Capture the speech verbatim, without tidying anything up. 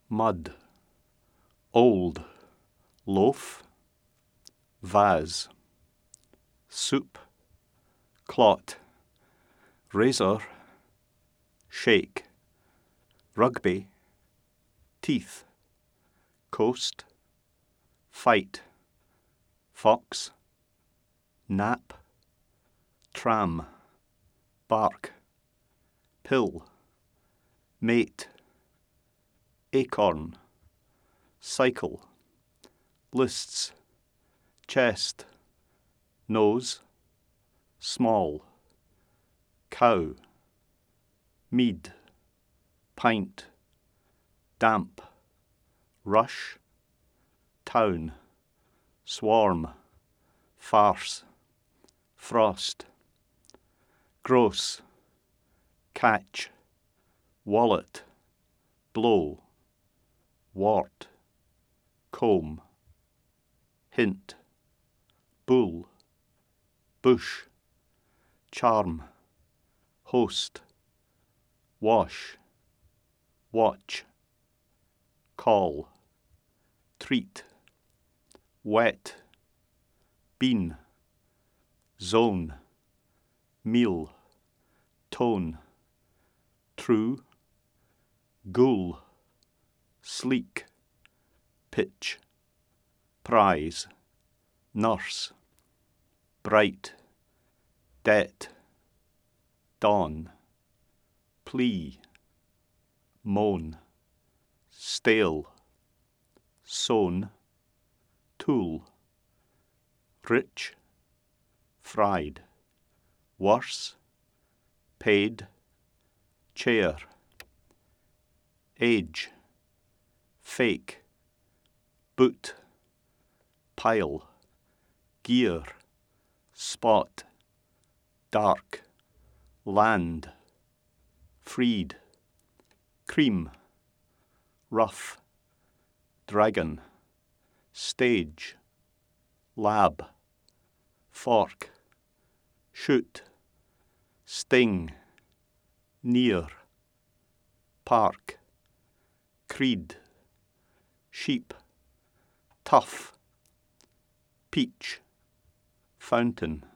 mud, old, loaf, vase, soup, clot, razor, shake, rugby, teeth, coast, fight, fox, nap, tram, bark, pill, mate, acorn, cycle, lists, chest, nose, small, cow, mead, pint, damp, rush, town, swarm, farce, frost, gross, catch, wallet, blow, wart, comb, hint, bull, bush, charm, host, wash, watch, call, treat, wet, bean, zone, meal, tone, true, ghoul, sleek, pitch, prize, nurse, bright, debt, dawn, plea, moan, stale, sown, tool, rich, fried, worse, paid, chair, age, fake, boot, pile, gear, spot, dark, land, freed, cream, rough, dragon, stage, lab, fork, shoot, sting, near, park, creed, sheep, tough, peach, fountain,